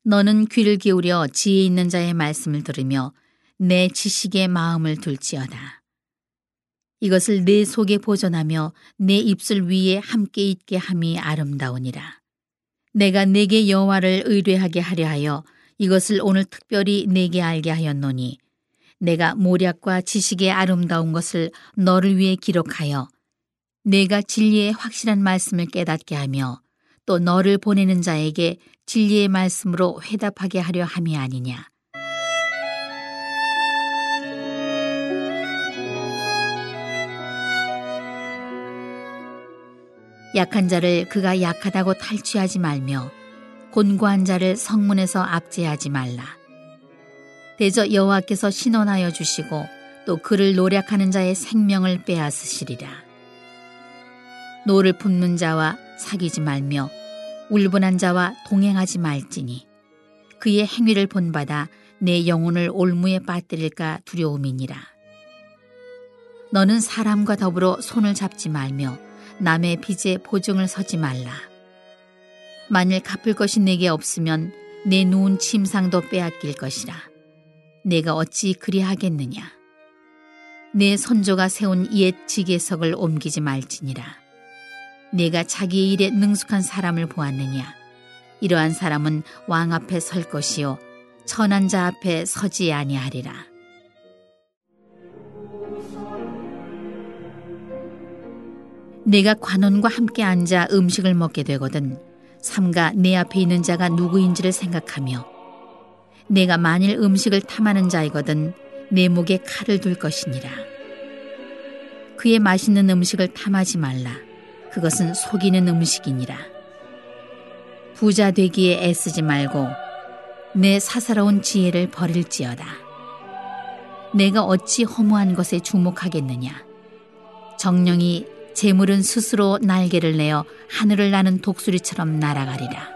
너는 귀를 기울여 지혜 있는 자의 말씀을 들으며 내 지식에 마음을 둘지어다. 이것을 내 속에 보존하며 내 입술 위에 함께 있게 함이 아름다우니라. 내가 내게 여호와를 의뢰하게 하려 하여 이것을 오늘 특별히 내게 알게 하였노니 내가 모략과 지식의 아름다운 것을 너를 위해 기록하여 내가 진리의 확실한 말씀을 깨닫게 하며 또 너를 보내는 자에게 진리의 말씀으로 회답하게 하려 함이 아니냐. 약한 자를 그가 약하다고 탈취하지 말며 곤고한 자를 성문에서 압제하지 말라. 대저 여호와께서 신원하여 주시고 또 그를 노략하는 자의 생명을 빼앗으시리라. 노를 품는 자와 사귀지 말며 울분한 자와 동행하지 말지니 그의 행위를 본받아 내 영혼을 올무에 빠뜨릴까 두려움이니라. 너는 사람과 더불어 손을 잡지 말며 남의 빚에 보증을 서지 말라. 만일 갚을 것이 내게 없으면 내 누운 침상도 빼앗길 것이라. 내가 어찌 그리하겠느냐. 내 선조가 세운 옛 지계석을 옮기지 말지니라. 내가 자기의 일에 능숙한 사람을 보았느냐. 이러한 사람은 왕 앞에 설 것이요 천한 자 앞에 서지 아니하리라. 내가 관원과 함께 앉아 음식을 먹게 되거든 삼가 내 앞에 있는 자가 누구인지를 생각하며 내가 만일 음식을 탐하는 자이거든 내 목에 칼을 둘 것이니라. 그의 맛있는 음식을 탐하지 말라. 그것은 속이는 음식이니라. 부자 되기에 애쓰지 말고 내 사사로운 지혜를 버릴지어다. 내가 어찌 허무한 것에 주목하겠느냐. 정령이 재물은 스스로 날개를 내어 하늘을 나는 독수리처럼 날아가리라.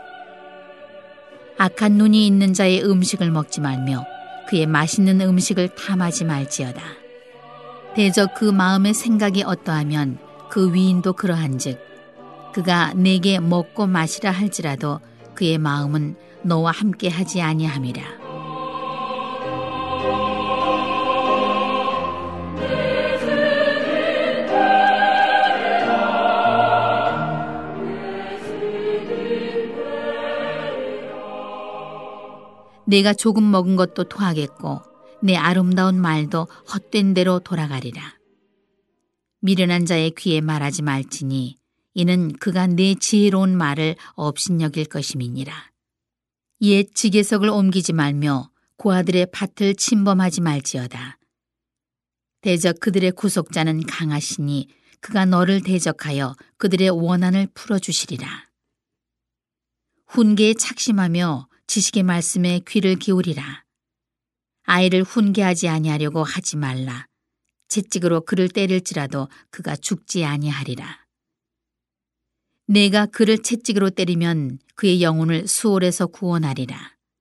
악한 눈이 있는 자의 음식을 먹지 말며 그의 맛있는 음식을 탐하지 말지어다. 대저 그 마음의 생각이 어떠하면 그 위인도 그러한즉 그가 내게 먹고 마시라 할지라도 그의 마음은 너와 함께 하지 아니함이라. 내가 조금 먹은 것도 토하겠고 내 아름다운 말도 헛된 대로 돌아가리라. 미련한 자의 귀에 말하지 말지니 이는 그가 내 지혜로운 말을 업신여길 것임이니라. 옛 지계석을 옮기지 말며 고아들의 밭을 침범하지 말지어다. 대적 그들의 구속자는 강하시니 그가 너를 대적하여 그들의 원한을 풀어주시리라. 훈계에 착심하며 지식의 말씀에 귀를 기울이라. 아이를 훈계하지 아니하려고 하지 말라. 채찍으로 그를 때릴지라도 그가 죽지 아니하리라. 내가 그를 채찍으로 때리면 그의 영혼을 수월에서 구원하리라.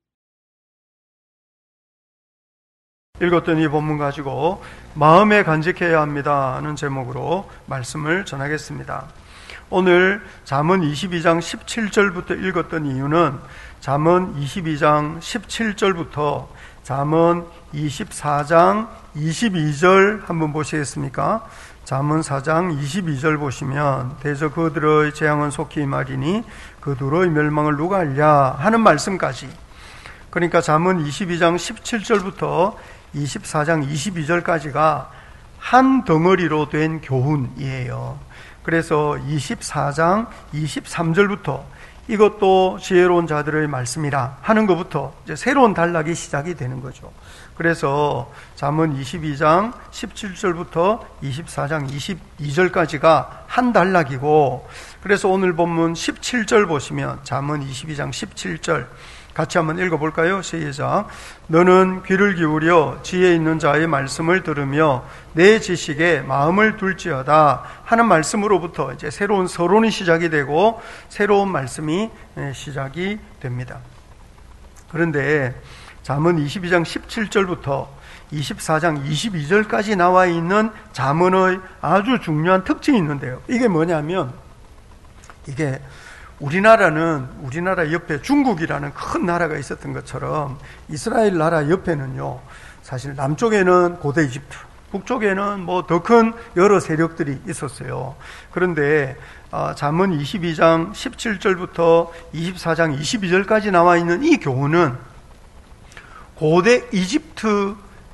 읽었던 이 본문 가지고 마음에 간직해야 합니다 하는 제목으로 말씀을 전하겠습니다. 오늘 잠언 22장 17절부터 읽었던 이유는 잠언 22장 17절부터 잠언 24장 22절 한번 보시겠습니까? 잠언 4장 22절 보시면 대저 그들의 재앙은 속히 임하리니 그들의 멸망을 누가 알랴 하는 말씀까지, 그러니까 잠언 22장 17절부터 24장 22절까지가 한 덩어리로 된 교훈이에요. 그래서 24장 23절부터 이것도 지혜로운 자들의 말씀이라 하는 것부터 이제 새로운 단락이 시작이 되는 거죠. 그래서 잠언 22장 17절부터 24장 22절까지가 한 단락이고, 그래서 오늘 본문 17절 보시면 잠언 22장 17절 같이 한번 읽어볼까요? 시작. 너는 귀를 기울여 지혜 있는 자의 말씀을 들으며 내 지식에 마음을 둘지어다 하는 말씀으로부터 이제 새로운 서론이 시작이 되고 새로운 말씀이 시작이 됩니다. 그런데 잠언 22장 17절부터 24장 22절까지 나와 있는 잠언의 아주 중요한 특징이 있는데요. 이게 뭐냐면 이게 우리나라 옆에 중국이라는 큰 나라가 있었던 것처럼 이스라엘 나라 옆에는요, 사실 남쪽에는 고대 이집트, 북쪽에는 뭐 더 큰 여러 세력들이 있었어요. 그런데 잠언 22장 17절부터 24장 22절까지 나와 있는 이 교훈은 고대 이집트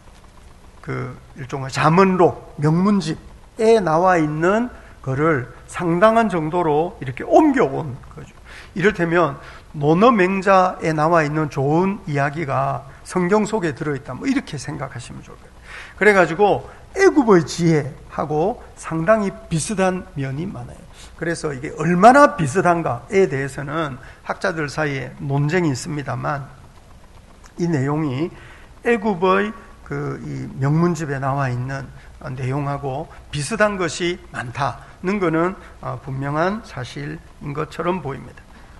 일종의 잠언록, 명문집에 나와 있는 거를 상당한 정도로 이렇게 옮겨온 거죠. 이를테면 논어맹자에 나와 있는 좋은 이야기가 성경 속에 들어있다, 뭐 이렇게 생각하시면 좋을 거예요. 그래가지고 애굽의 지혜하고 상당히 비슷한 면이 많아요. 그래서 이게 얼마나 비슷한가에 대해서는 학자들 사이에 논쟁이 있습니다만, 이 내용이 애굽의 이 명문집에 나와 있는 내용하고 비슷한 것이 많다는 것은 분명한 사실인 것처럼 보입니다.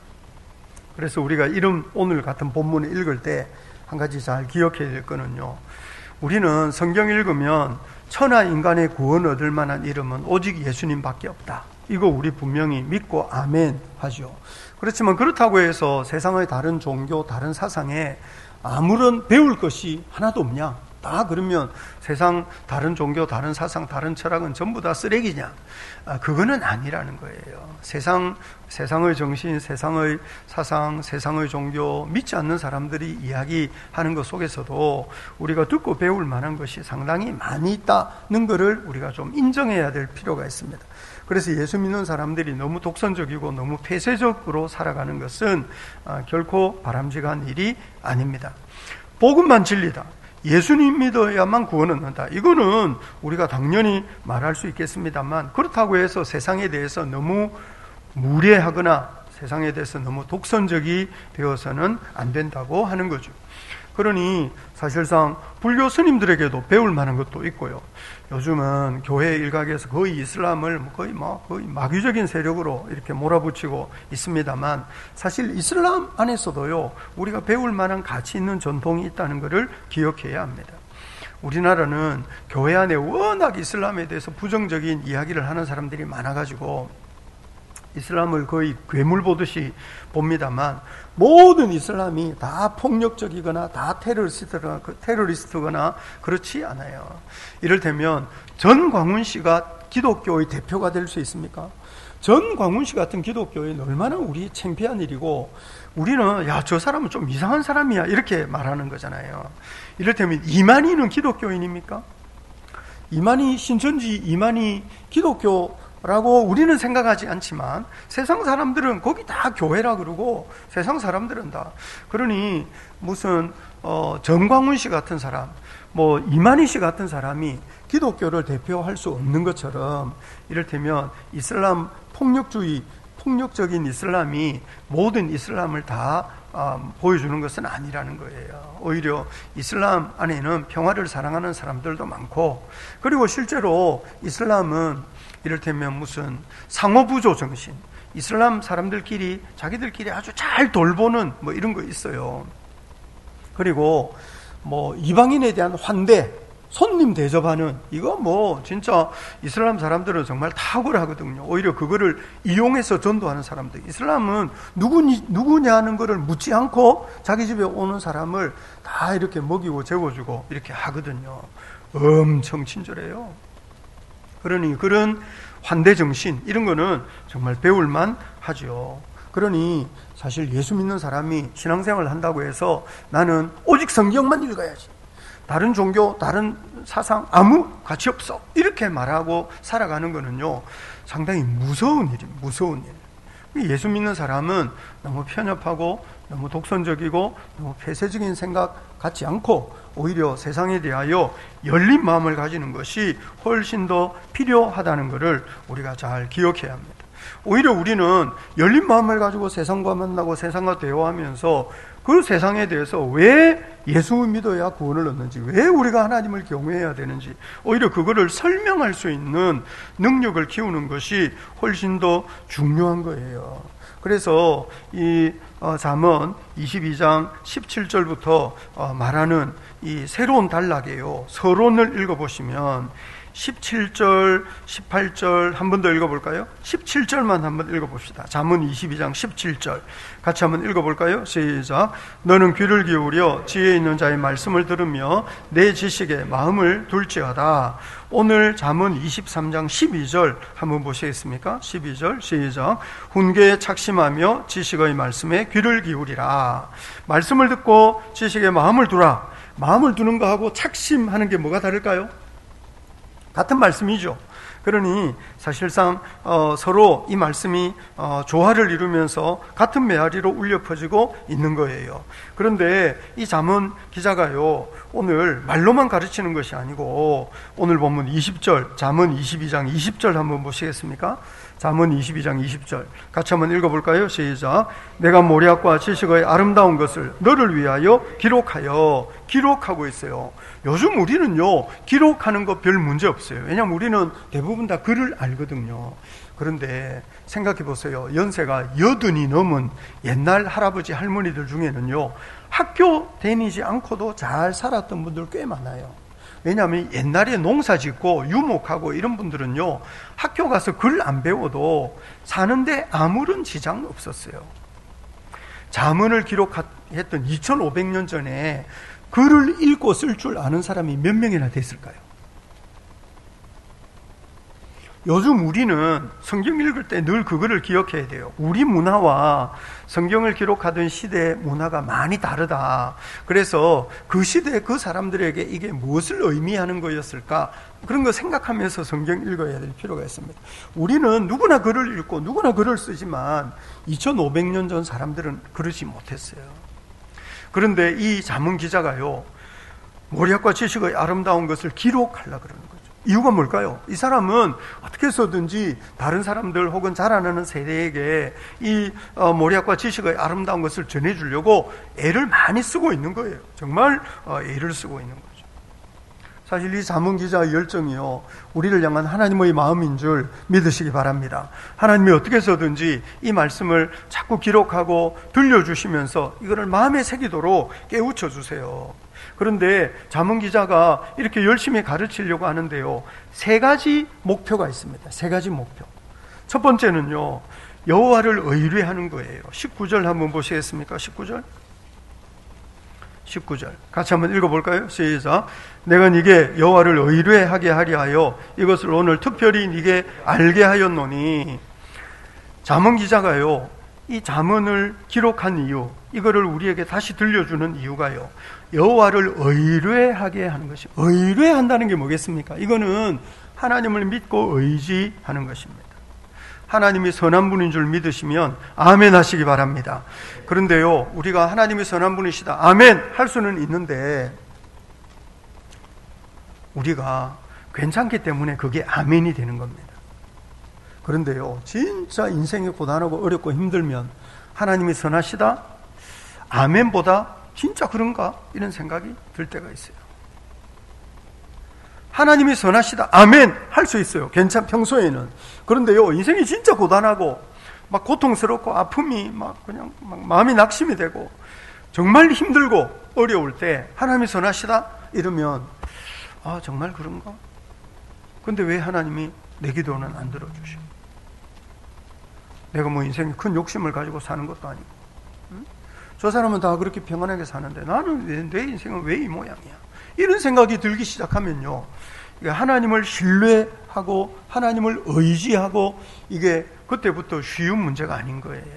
그래서 우리가 오늘 같은 본문을 읽을 때 한 가지 잘 기억해야 될 거는요, 우리는 성경 읽으면 천하 인간의 구원 얻을 만한 이름은 오직 예수님밖에 없다, 이거 우리 분명히 믿고 아멘 하죠. 그렇지만 그렇다고 해서 세상의 다른 종교, 다른 사상에 아무런 배울 것이 하나도 없냐? 다 그러면 세상 다른 종교, 다른 사상, 다른 철학은 전부 다 쓰레기냐? 그거는 아니라는 거예요. 세상의 정신, 세상의 사상, 세상의 종교, 믿지 않는 사람들이 이야기하는 것 속에서도 우리가 듣고 배울 만한 것이 상당히 많이 있다는 것을 우리가 좀 인정해야 될 필요가 있습니다. 그래서 예수 믿는 사람들이 너무 독선적이고 너무 폐쇄적으로 살아가는 것은 결코 바람직한 일이 아닙니다. 복음만 진리다, 예수님 믿어야만 구원 얻는다, 이거는 우리가 당연히 말할 수 있겠습니다만, 그렇다고 해서 세상에 대해서 너무 무례하거나 세상에 대해서 너무 독선적이 되어서는 안 된다고 하는 거죠. 그러니 사실상 불교 스님들에게도 배울 만한 것도 있고요. 요즘은 교회 일각에서 거의 이슬람을 거의 마귀적인 세력으로 이렇게 몰아붙이고 있습니다만, 사실 이슬람 안에서도요, 우리가 배울 만한 가치 있는 전통이 있다는 것을 기억해야 합니다. 우리나라는 교회 안에 워낙 이슬람에 대해서 부정적인 이야기를 하는 사람들이 많아가지고 이슬람을 거의 괴물 보듯이 봅니다만, 모든 이슬람이 다 폭력적이거나 다 테러리스트거나 그렇지 않아요. 이를테면 전광훈 씨가 기독교의 대표가 될 수 있습니까? 전광훈 씨 같은 기독교인 얼마나 우리 창피한 일이고, 우리는 저 사람은 좀 이상한 사람이야 이렇게 말하는 거잖아요. 이를테면 이만희는 기독교인입니까? 신천지 이만희 기독교라고 우리는 생각하지 않지만 세상 사람들은 거기 다 교회라 그러고, 세상 사람들은 다. 그러니 무슨 정광훈 씨 같은 사람, 이만희 씨 같은 사람이 기독교를 대표할 수 없는 것처럼, 이를테면 이슬람 폭력적인 이슬람이 모든 이슬람을 다 보여주는 것은 아니라는 거예요. 오히려 이슬람 안에는 평화를 사랑하는 사람들도 많고, 그리고 실제로 이슬람은 이를테면 무슨 상호부조 정신, 이슬람 사람들끼리 자기들끼리 아주 잘 돌보는 이런 거 있어요. 그리고 이방인에 대한 환대, 손님 대접하는, 이거 진짜 이슬람 사람들은 정말 탁월하거든요. 오히려 그거를 이용해서 전도하는 사람들. 이슬람은 누구냐 하는 거를 묻지 않고 자기 집에 오는 사람을 다 이렇게 먹이고 재워주고 이렇게 하거든요. 엄청 친절해요. 그러니 그런 환대 정신, 이런 거는 정말 배울만 하죠. 그러니 사실 예수 믿는 사람이 신앙생활을 한다고 해서 나는 오직 성경만 읽어야지, 다른 종교, 다른 사상 아무 가치 없어, 이렇게 말하고 살아가는 거는요, 상당히 무서운 일입니다. 무서운 일. 예수 믿는 사람은 너무 편협하고 너무 독선적이고 너무 폐쇄적인 생각 갖지 않고 오히려 세상에 대하여 열린 마음을 가지는 것이 훨씬 더 필요하다는 것을 우리가 잘 기억해야 합니다. 오히려 우리는 열린 마음을 가지고 세상과 만나고 세상과 대화하면서 그 세상에 대해서 왜 예수를 믿어야 구원을 얻는지, 왜 우리가 하나님을 경외해야 되는지, 오히려 그거를 설명할 수 있는 능력을 키우는 것이 훨씬 더 중요한 거예요. 그래서 이 잠언 22장 17절부터 말하는 이 새로운 단락이에요. 서론을 읽어보시면 17절, 18절 한 번 더 읽어볼까요? 17절만 한번 읽어봅시다. 잠언 22장 17절 같이 한번 읽어볼까요? 시작. 너는 귀를 기울여 지혜 있는 자의 말씀을 들으며 내 지식에 마음을 둘지어다. 오늘 잠언 23장 12절 한번 보시겠습니까? 12절 시작. 훈계에 착심하며 지식의 말씀에 귀를 기울이라. 말씀을 듣고 지식에 마음을 두라. 마음을 두는 거하고 착심하는 게 뭐가 다를까요? 같은 말씀이죠. 그러니 사실상 서로 이 말씀이 조화를 이루면서 같은 메아리로 울려 퍼지고 있는 거예요. 그런데 이 잠언 기자가요, 오늘 말로만 가르치는 것이 아니고 오늘 본문 20절, 잠언 22장 20절 한번 보시겠습니까? 잠언 22장 20절 같이 한번 읽어볼까요? 시작. 내가 모략과 지식의 아름다운 것을 너를 위하여 기록하고 있어요. 요즘 우리는요, 기록하는 거 별 문제 없어요. 왜냐하면 우리는 대부분 다 글을 알거든요. 그런데 생각해 보세요. 연세가 80이 넘은 옛날 할아버지 할머니들 중에는요, 학교 다니지 않고도 잘 살았던 분들 꽤 많아요. 왜냐하면 옛날에 농사 짓고 유목하고 이런 분들은요, 학교 가서 글 안 배워도 사는데 아무런 지장 없었어요. 잠언을 기록했던 2500년 전에 글을 읽고 쓸 줄 아는 사람이 몇 명이나 됐을까요? 요즘 우리는 성경 읽을 때 늘 그거를 기억해야 돼요. 우리 문화와 성경을 기록하던 시대의 문화가 많이 다르다. 그래서 그 시대 그 사람들에게 이게 무엇을 의미하는 거였을까? 그런 거 생각하면서 성경 읽어야 될 필요가 있습니다. 우리는 누구나 글을 읽고 누구나 글을 쓰지만 2500년 전 사람들은 그러지 못했어요. 그런데 이 잠언 기자가요, 모략과 지식의 아름다운 것을 기록하려고 그러는 거예요. 이유가 뭘까요? 이 사람은 어떻게 해서든지 다른 사람들 혹은 자라나는 세대에게 이 모략과 지식의 아름다운 것을 전해주려고 애를 많이 쓰고 있는 거예요. 정말 애를 쓰고 있는 거죠. 사실 이 잠언 기자의 열정이요, 우리를 향한 하나님의 마음인 줄 믿으시기 바랍니다. 하나님이 어떻게 해서든지 이 말씀을 자꾸 기록하고 들려주시면서 이거를 마음에 새기도록 깨우쳐 주세요. 그런데 잠언 기자가 이렇게 열심히 가르치려고 하는데요, 3가지 목표가 있습니다. 3가지 목표. 첫 번째는요, 여호와를 의뢰하는 거예요. 19절 한번 보시겠습니까? 19절 같이 한번 읽어볼까요? 시작. 내가 네게 여호와를 의뢰하게 하리 하여 이것을 오늘 특별히 네게 알게 하였노니. 잠언 기자가요, 이 잠언을 기록한 이유, 이거를 우리에게 다시 들려주는 이유가요, 여호와를 의뢰하게 하는 것입니다. 의뢰한다는 게 뭐겠습니까? 이거는 하나님을 믿고 의지하는 것입니다. 하나님이 선한 분인 줄 믿으시면 아멘 하시기 바랍니다. 그런데요, 우리가 하나님이 선한 분이시다, 아멘 할 수는 있는데 우리가 괜찮기 때문에 그게 아멘이 되는 겁니다. 그런데요, 진짜 인생이 고단하고 어렵고 힘들면 하나님이 선하시다? 아멘보다 진짜 그런가? 이런 생각이 들 때가 있어요. 하나님이 선하시다, 아멘 할 수 있어요. 평소에는. 그런데요, 인생이 진짜 고단하고 막 고통스럽고 아픔이 그냥 마음이 낙심이 되고 정말 힘들고 어려울 때 하나님이 선하시다? 이러면 정말 그런가? 근데 왜 하나님이 내 기도는 안 들어주시고, 내가 인생에 큰 욕심을 가지고 사는 것도 아니고, 저 사람은 다 그렇게 평안하게 사는데 나는 내 인생은 왜 이 모양이야? 이런 생각이 들기 시작하면요, 하나님을 신뢰하고 하나님을 의지하고 이게 그때부터 쉬운 문제가 아닌 거예요.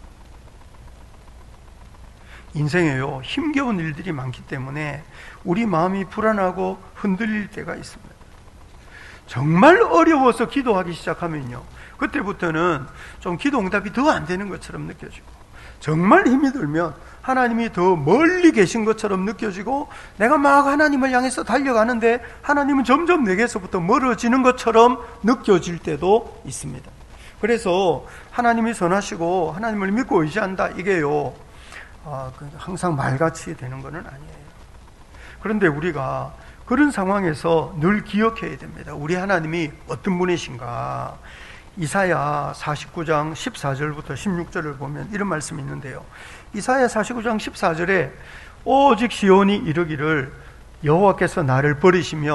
인생에요, 힘겨운 일들이 많기 때문에 우리 마음이 불안하고 흔들릴 때가 있습니다. 정말 어려워서 기도하기 시작하면요, 그때부터는 좀 기도 응답이 더 안 되는 것처럼 느껴지고, 정말 힘이 들면 하나님이 더 멀리 계신 것처럼 느껴지고, 내가 막 하나님을 향해서 달려가는데 하나님은 점점 내게서부터 멀어지는 것처럼 느껴질 때도 있습니다. 그래서 하나님이 선하시고 하나님을 믿고 의지한다, 이게요, 항상 말같이 되는 것은 아니에요. 그런데 우리가 그런 상황에서 늘 기억해야 됩니다. 우리 하나님이 어떤 분이신가. 이사야 49장 14절부터 16절을 보면 이런 말씀이 있는데요, 이사야 49장 14절에 오직 시온이 이르기를 여호와께서 나를 버리시며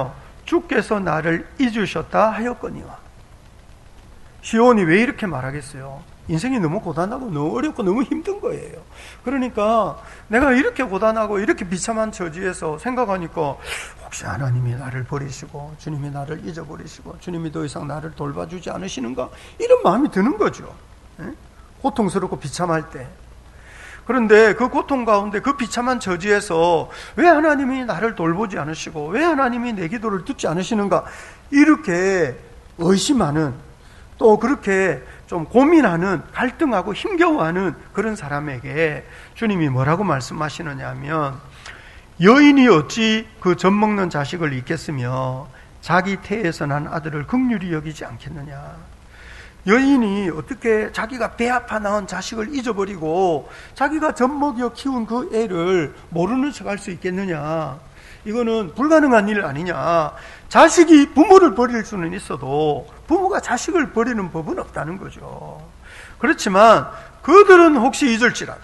주께서 나를 잊으셨다 하였거니와. 시온이 왜 이렇게 말하겠어요? 인생이 너무 고단하고 너무 어렵고 너무 힘든 거예요. 그러니까 내가 이렇게 고단하고 이렇게 비참한 처지에서 생각하니까 혹시 하나님이 나를 버리시고 주님이 나를 잊어버리시고 주님이 더 이상 나를 돌봐주지 않으시는가, 이런 마음이 드는 거죠. 고통스럽고 비참할 때. 그런데 그 고통 가운데 그 비참한 처지에서 왜 하나님이 나를 돌보지 않으시고 왜 하나님이 내 기도를 듣지 않으시는가, 이렇게 의심하는, 또 그렇게 좀 고민하는, 갈등하고 힘겨워하는 그런 사람에게 주님이 뭐라고 말씀하시느냐 하면, 여인이 어찌 그 젖 먹는 자식을 잊겠으며 자기 태에서 난 아들을 긍휼히 여기지 않겠느냐. 여인이 어떻게 자기가 배 아파 낳은 자식을 잊어버리고 자기가 젖 먹여 키운 그 애를 모르는 척할 수 있겠느냐. 이거는 불가능한 일 아니냐. 자식이 부모를 버릴 수는 있어도 부모가 자식을 버리는 법은 없다는 거죠. 그렇지만 그들은 혹시 잊을지라도,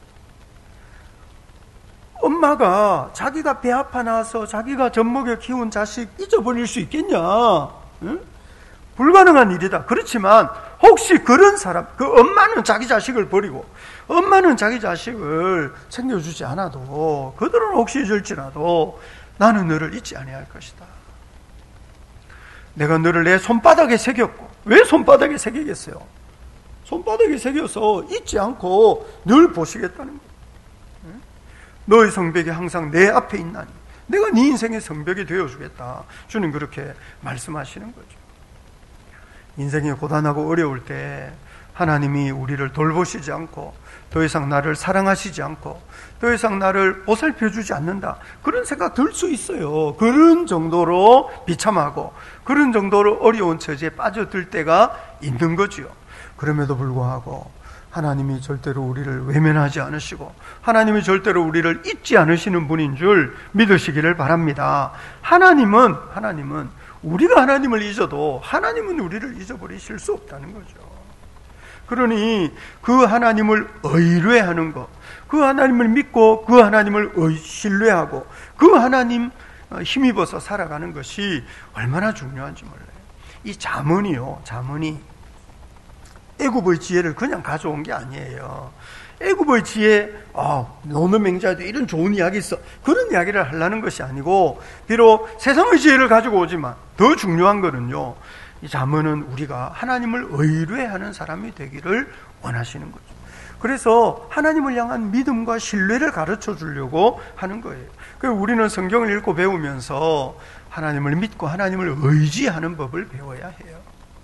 엄마가 자기가 배 아파 낳아서 자기가 젖 먹여 키운 자식 잊어버릴 수 있겠냐? 응? 불가능한 일이다. 그렇지만 혹시 그런 사람, 그 엄마는 자기 자식을 버리고 엄마는 자기 자식을 챙겨주지 않아도 그들은 혹시 잊을지라도 나는 너를 잊지 아니할 것이다. 내가 너를 내 손바닥에 새겼고, 왜 손바닥에 새기겠어요? 손바닥에 새겨서 잊지 않고 늘 보시겠다는 거예요. 너의 성벽이 항상 내 앞에 있나니 내가 네 인생의 성벽이 되어주겠다. 주님 그렇게 말씀하시는 거죠. 인생이 고단하고 어려울 때 하나님이 우리를 돌보시지 않고 더 이상 나를 사랑하시지 않고 더 이상 나를 보살펴주지 않는다, 그런 생각 들 수 있어요. 그런 정도로 비참하고 그런 정도로 어려운 처지에 빠져들 때가 있는 거지요. 그럼에도 불구하고 하나님이 절대로 우리를 외면하지 않으시고 하나님이 절대로 우리를 잊지 않으시는 분인 줄 믿으시기를 바랍니다. 하나님은 우리가 하나님을 잊어도 하나님은 우리를 잊어버리실 수 없다는 거죠. 그러니 그 하나님을 의뢰하는 것, 그 하나님을 믿고 그 하나님을 신뢰하고 그 하나님 힘입어서 살아가는 것이 얼마나 중요한지 몰라요. 이 잠언이 애굽의 지혜를 그냥 가져온 게 아니에요. 애굽의 지혜, 노는 맹자에도 이런 좋은 이야기 있어, 그런 이야기를 하려는 것이 아니고, 비록 세상의 지혜를 가지고 오지만 더 중요한 거는요, 이 잠언은 우리가 하나님을 의뢰하는 사람이 되기를 원하시는 거죠. 그래서 하나님을 향한 믿음과 신뢰를 가르쳐 주려고 하는 거예요. 그래서 우리는 성경을 읽고 배우면서 하나님을 믿고 하나님을 의지하는 법을 배워야 해요.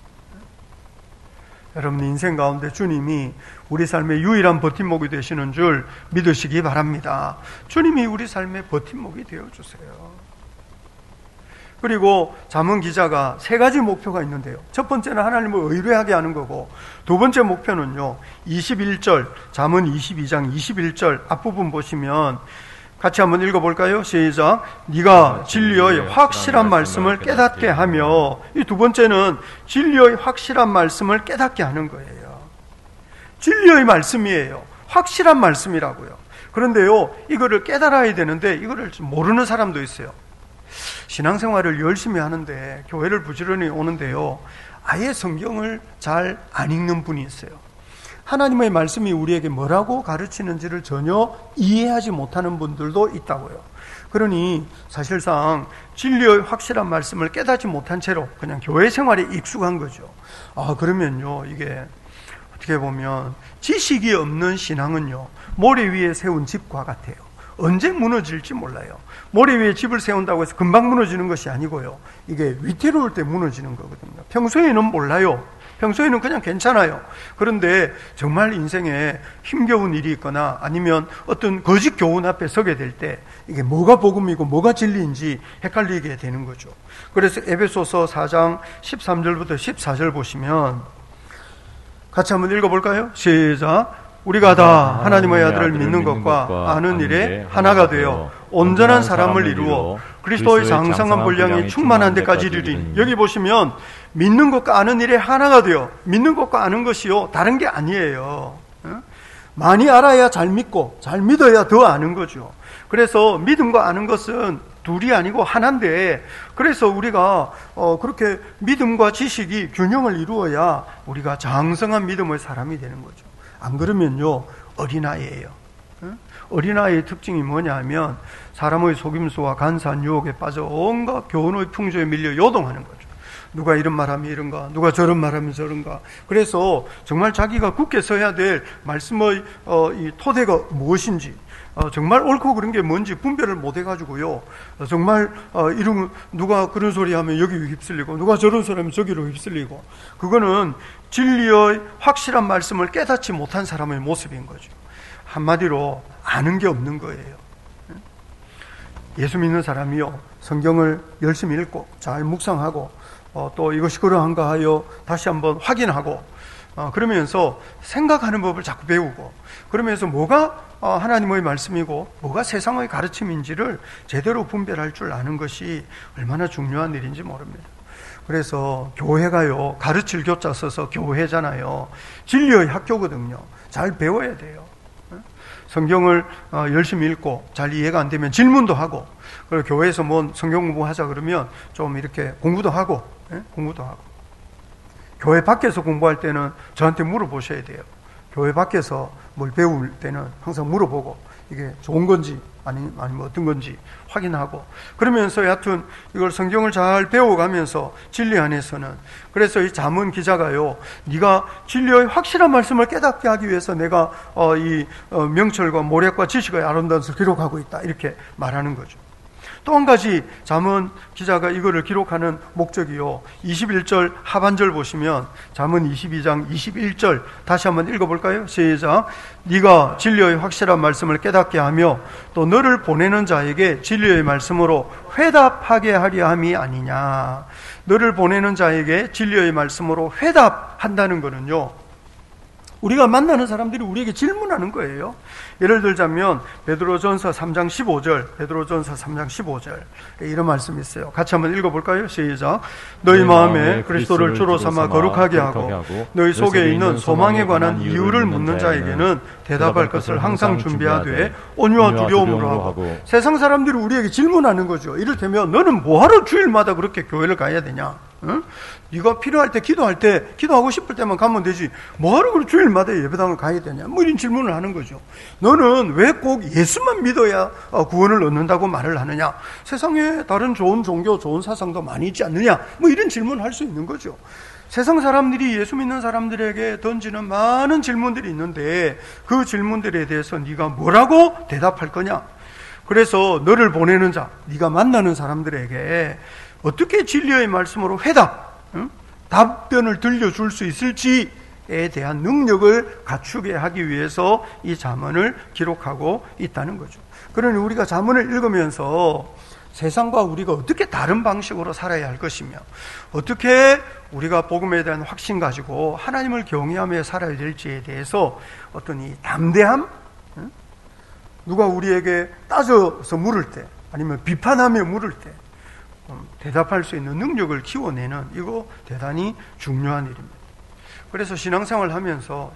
여러분 인생 가운데 주님이 우리 삶의 유일한 버팀목이 되시는 줄 믿으시기 바랍니다. 주님이 우리 삶의 버팀목이 되어주세요. 그리고 잠언 기자가 3가지 목표가 있는데요. 첫 번째는 하나님을 의뢰하게 하는 거고, 두 번째 목표는요, 21절, 잠언 22장 21절 앞부분 보시면 같이 한번 읽어볼까요? 시작. 네가 진리의 확실한 말씀을 깨닫게 하며, 이 두 번째는 진리의 확실한 말씀을 깨닫게 하는 거예요. 진리의 말씀이에요. 확실한 말씀이라고요. 그런데요, 이거를 깨달아야 되는데 이거를 모르는 사람도 있어요. 신앙생활을 열심히 하는데, 교회를 부지런히 오는데요, 아예 성경을 잘 안 읽는 분이 있어요. 하나님의 말씀이 우리에게 뭐라고 가르치는지를 전혀 이해하지 못하는 분들도 있다고요. 그러니 사실상 진리의 확실한 말씀을 깨닫지 못한 채로 그냥 교회 생활에 익숙한 거죠. 그러면요, 이게 어떻게 보면 지식이 없는 신앙은요, 모래 위에 세운 집과 같아요. 언제 무너질지 몰라요. 모래 위에 집을 세운다고 해서 금방 무너지는 것이 아니고요, 이게 위태로울 때 무너지는 거거든요. 평소에는 몰라요. 평소에는 그냥 괜찮아요. 그런데 정말 인생에 힘겨운 일이 있거나 아니면 어떤 거짓 교훈 앞에 서게 될 때 이게 뭐가 복음이고 뭐가 진리인지 헷갈리게 되는 거죠. 그래서 에베소서 4장 13절부터 14절 보시면 같이 한번 읽어볼까요? 시작. 우리가 다 하나님의 아들을 믿는 것과 아는 일에 하나가 되어 온전한 사람을 이루어 그리스도의 장성한 분량이 충만한 데까지 이르리니. 여기 보시면 믿는 것과 아는 일에 하나가 되어, 믿는 것과 아는 것이요, 다른 게 아니에요. 많이 알아야 잘 믿고 잘 믿어야 더 아는 거죠. 그래서 믿음과 아는 것은 둘이 아니고 하나인데, 그래서 우리가 그렇게 믿음과 지식이 균형을 이루어야 우리가 장성한 믿음의 사람이 되는 거죠. 안 그러면요, 어린아이예요. 어린아이의 특징이 뭐냐 하면 사람의 속임수와 간사한 유혹에 빠져 온갖 교훈의 풍조에 밀려 요동하는 거죠. 누가 이런 말하면 이런가, 누가 저런 말하면 저런가. 그래서 정말 자기가 굳게 서야 될 말씀의 이 토대가 무엇인지, 정말 옳고 그런 게 뭔지 분별을 못 해가지고요, 정말 이런 누가 그런 소리 하면 여기 휩쓸리고, 누가 저런 소리 하면 저기로 휩쓸리고, 그거는 진리의 확실한 말씀을 깨닫지 못한 사람의 모습인 거죠. 한마디로 아는 게 없는 거예요. 예수 믿는 사람이요, 성경을 열심히 읽고 잘 묵상하고 또 이것이 그러한가 하여 다시 한번 확인하고, 그러면서 생각하는 법을 자꾸 배우고, 그러면서 뭐가 하나님의 말씀이고 뭐가 세상의 가르침인지를 제대로 분별할 줄 아는 것이 얼마나 중요한 일인지 모릅니다. 그래서 교회가요, 가르칠 교자 써서 교회잖아요. 진리의 학교거든요. 잘 배워야 돼요. 성경을 열심히 읽고 잘 이해가 안 되면 질문도 하고, 그리고 교회에서 뭐 성경 공부하자 그러면 좀 이렇게 공부도 하고, 공부도 하고. 교회 밖에서 공부할 때는 저한테 물어보셔야 돼요. 교회 밖에서 뭘 배울 때는 항상 물어보고, 이게 좋은 건지 아니면 어떤 건지 확인하고, 그러면서 여하튼 이걸 성경을 잘 배워가면서 진리 안에서는, 그래서 이 잠언 기자가요, 네가 진리의 확실한 말씀을 깨닫게 하기 위해서 내가 이 명철과 모략과 지식의 아름다운 것을 기록하고 있다, 이렇게 말하는 거죠. 또 한 가지 잠언 기자가 이거를 기록하는 목적이요, 21절 하반절 보시면 잠언 22장 21절 다시 한번 읽어볼까요? 시작. 네가 진리의 확실한 말씀을 깨닫게 하며 또 너를 보내는 자에게 진리의 말씀으로 회답하게 하려 함이 아니냐. 너를 보내는 자에게 진리의 말씀으로 회답한다는 것은요, 우리가 만나는 사람들이 우리에게 질문하는 거예요. 예를 들자면 베드로전서 3장 15절, 베드로전서 3장 15절 이런 말씀이 있어요. 같이 한번 읽어볼까요? 시작. 너희 마음에 그리스도를 주로 삼아 거룩하게 하고 너희 속에 있는 소망에 관한 이유를 묻는 자에게는 대답할 것을 항상 준비하되 온유와 두려움으로 하고. 세상 사람들이 우리에게 질문하는 거죠. 이를테면 너는 뭐하러 주일마다 그렇게 교회를 가야 되냐? 응? 네가 필요할 때 기도할 때 기도하고 싶을 때만 가면 되지 뭐하러 그렇게 주일마다 예배당을 가야 되냐, 뭐 이런 질문을 하는 거죠. 너는 왜 꼭 예수만 믿어야 구원을 얻는다고 말을 하느냐, 세상에 다른 좋은 종교 좋은 사상도 많이 있지 않느냐, 뭐 이런 질문을 할 수 있는 거죠. 세상 사람들이 예수 믿는 사람들에게 던지는 많은 질문들이 있는데 그 질문들에 대해서 네가 뭐라고 대답할 거냐. 그래서 너를 보내는 자, 네가 만나는 사람들에게 어떻게 진리의 말씀으로 회답, 답변을 들려줄 수 있을지에 대한 능력을 갖추게 하기 위해서 이 잠언을 기록하고 있다는 거죠. 그러니 우리가 잠언을 읽으면서 세상과 우리가 어떻게 다른 방식으로 살아야 할 것이며 어떻게 우리가 복음에 대한 확신 가지고 하나님을 경외하며 살아야 될지에 대해서 어떤 이 담대함, 누가 우리에게 따져서 물을 때 아니면 비판하며 물을 때 대답할 수 있는 능력을 키워내는, 이거 대단히 중요한 일입니다. 그래서 신앙생활 하면서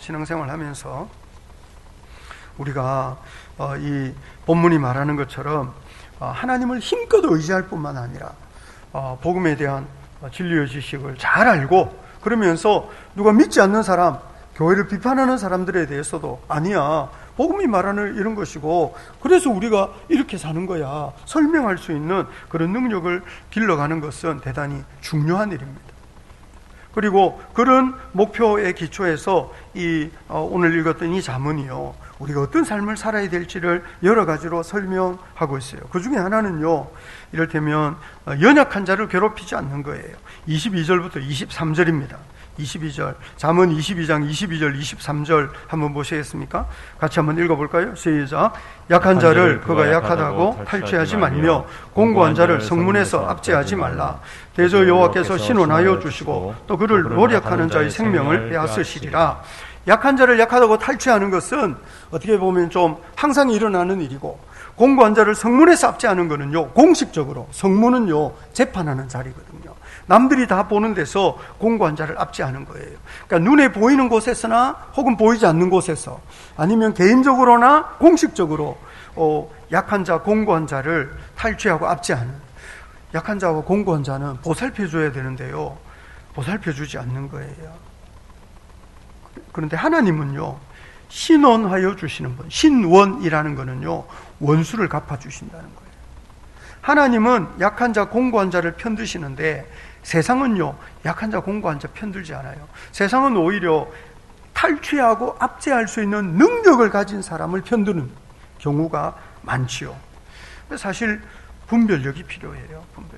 우리가 이 본문이 말하는 것처럼 하나님을 힘껏 의지할 뿐만 아니라 복음에 대한 진리의 지식을 잘 알고, 그러면서 누가 믿지 않는 사람, 교회를 비판하는 사람들에 대해서도 아니야, 복음이 말하는 이런 것이고 그래서 우리가 이렇게 사는 거야, 설명할 수 있는 그런 능력을 길러가는 것은 대단히 중요한 일입니다. 그리고 그런 목표에 기초해서 이 오늘 읽었던 이 잠언이요, 우리가 어떤 삶을 살아야 될지를 여러 가지로 설명하고 있어요. 그 중에 하나는요, 이를테면 연약한 자를 괴롭히지 않는 거예요. 22절부터 23절입니다. 22절, 잠언 22장 22절 23절 한번 보시겠습니까? 같이 한번 읽어볼까요? 시작. 약한 자를 그가 약하다고 탈취하지 말며 공고한 자를 성문에서 압제하지 말라. 대저 여호와께서 신원하여 주시고 또 그를 노력하는 자의 생명을 빼앗으시리라. 약한 자를 약하다고 탈취하는 것은 어떻게 보면 좀 항상 일어나는 일이고, 공고한 자를 성문에서 압제하는 것은요, 공식적으로 성문은요 재판하는 자리거든요. 남들이 다 보는 데서 공고한 자를 압제하는 거예요. 그러니까 눈에 보이는 곳에서나 혹은 보이지 않는 곳에서 아니면 개인적으로나 공식적으로 약한 자, 공고한 자를 탈취하고 압제하는, 약한 자와 공고한 자는 보살펴줘야 되는데요, 보살펴주지 않는 거예요. 그런데 하나님은요, 신원하여 주시는 분, 신원이라는 거는요, 원수를 갚아주신다는 거예요. 하나님은 약한 자, 공고한 자를 편드시는데 세상은요, 약한 자, 공고한 자 편들지 않아요. 세상은 오히려 탈취하고 압제할 수 있는 능력을 가진 사람을 편드는 경우가 많지요. 사실 분별력이 필요해요. 분별력.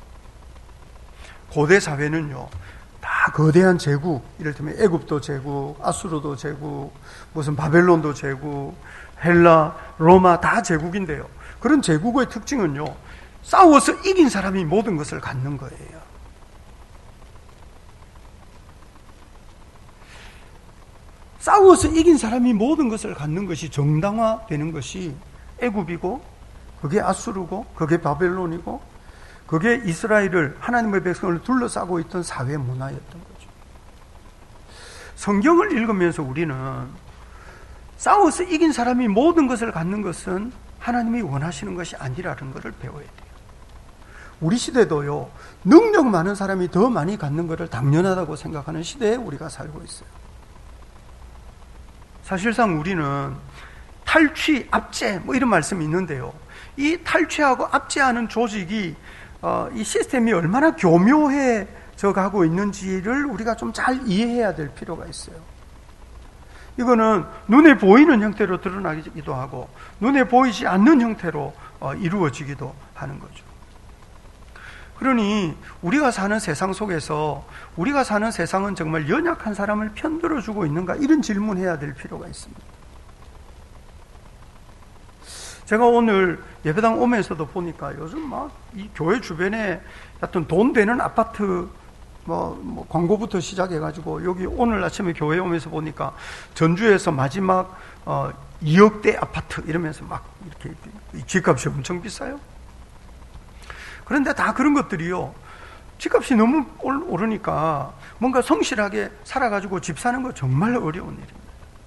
고대 사회는요, 다 거대한 제국, 이를테면 애굽도 제국, 아수르도 제국, 무슨 바벨론도 제국, 헬라, 로마 다 제국인데요, 그런 제국의 특징은요, 싸워서 이긴 사람이 모든 것을 갖는 거예요. 싸워서 이긴 사람이 모든 것을 갖는 것이 정당화되는 것이 애굽이고, 그게 아수르고, 그게 바벨론이고, 그게 이스라엘을, 하나님의 백성을 둘러싸고 있던 사회 문화였던 거죠. 성경을 읽으면서 우리는 싸워서 이긴 사람이 모든 것을 갖는 것은 하나님이 원하시는 것이 아니라는 것을 배워야 돼요. 우리 시대도요, 능력 많은 사람이 더 많이 갖는 것을 당연하다고 생각하는 시대에 우리가 살고 있어요. 사실상 우리는 탈취, 압제 뭐 이런 말씀이 있는데요, 이 탈취하고 압제하는 조직이 이 시스템이 얼마나 교묘해져 가고 있는지를 우리가 좀 잘 이해해야 될 필요가 있어요. 이거는 눈에 보이는 형태로 드러나기도 하고 눈에 보이지 않는 형태로 이루어지기도 하는 거죠. 그러니 우리가 사는 세상 속에서 우리가 사는 세상은 정말 연약한 사람을 편들어주고 있는가, 이런 질문해야 될 필요가 있습니다. 제가 오늘 예배당 오면서도 보니까 요즘 막 이 교회 주변에 하여튼 돈 되는 아파트 뭐 광고부터 시작해가지고, 여기 오늘 아침에 교회 오면서 보니까 전주에서 마지막 2억대 아파트 이러면서 막 이렇게 집값이 엄청 비싸요. 그런데 다 그런 것들이요, 집값이 너무 오르니까 뭔가 성실하게 살아가지고 집 사는 거 정말 어려운 일입니다.